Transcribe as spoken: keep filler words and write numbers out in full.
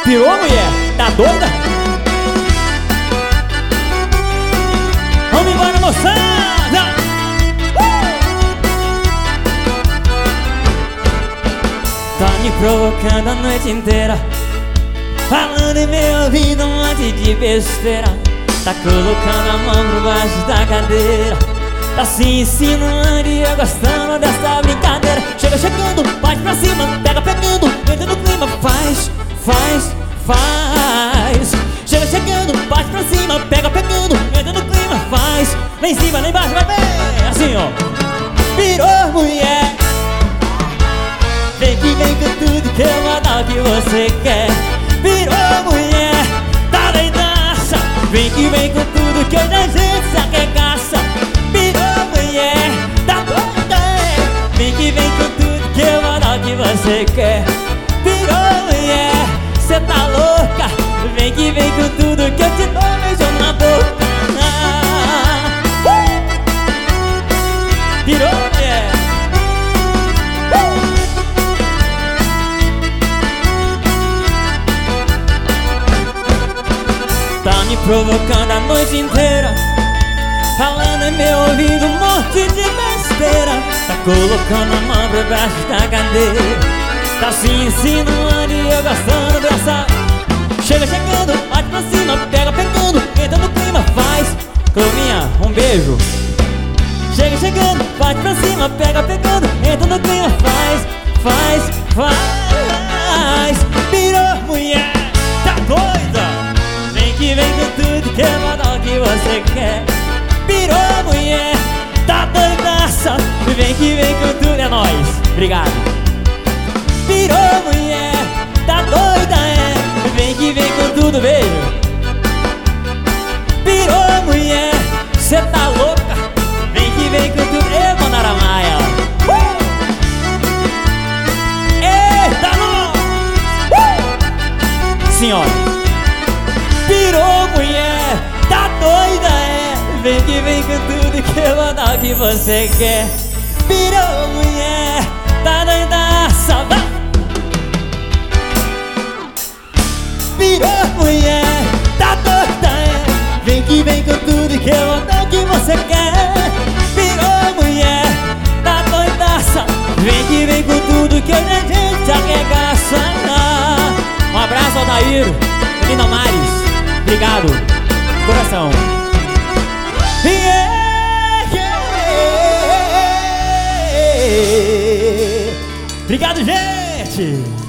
Pirou, mulher? Tá doida? Vamos embora, moçada! Uh! Tá me provocando a noite inteira, falando em meu ouvido um monte de besteira. Tá colocando a mão por baixo da cadeira, tá se insinuando e eu gostando dessa brincadeira. Chega chegando, bate pra cima, pega pegando, entra no clima, faz, faz, faz. Chega chegando, bate pra cima, pega pegando, entra no clima, faz. Lá em cima, lá embaixo, vai ver, assim ó. Virou mulher, vem que vem com tudo que eu vou dar o que você quer. Virou mulher, tá doidaça, vem que vem com tudo que hoje a gente se arregaça. Virou mulher, tá doida, vem que vem com tudo que eu vou dar o que você quer. Virou mulher, cê tá louca, vem que vem com tudo que eu te dou um beijo na boca. uh! Virou mulher, uh! Tá me provocando a noite inteira, falando em meu ouvido um monte de besteira. Tá colocando a mão por baixo da cadeira, tá se insinuando e eu gostando dessa. Chega chegando, bate pra cima, pega pegando, entra no clima, faz. Clovinha, um beijo. Chega chegando, bate pra cima, pega pegando, entra no clima, faz, faz, faz. Virou mulher, tá doida, vem que vem com tudo que eu vou dar o que você quer. Virou mulher, tá doidaça, vem que vem com tudo, é nóis, obrigado. Virou mulher, tá doida, é, vem que vem com tudo, beijo. Virou mulher, cê tá louca, vem que vem com tudo, ê, Manara Maia. uh! Eita, nós! Uh! Senhora. Virou mulher, tá doida, é, vem que vem com tudo que eu vou dar o que você quer. Virou mulher, tá doidaça, vai! Virou mulher, tá doida, é, vem que vem com tudo que eu vou dar o que você quer. Virou mulher, tá doidaça, vem que vem com tudo que hoje a gente arregaça. Um abraço, Aldair, Lina Mares, obrigado, coração. Yeah, yeah. Obrigado, gente!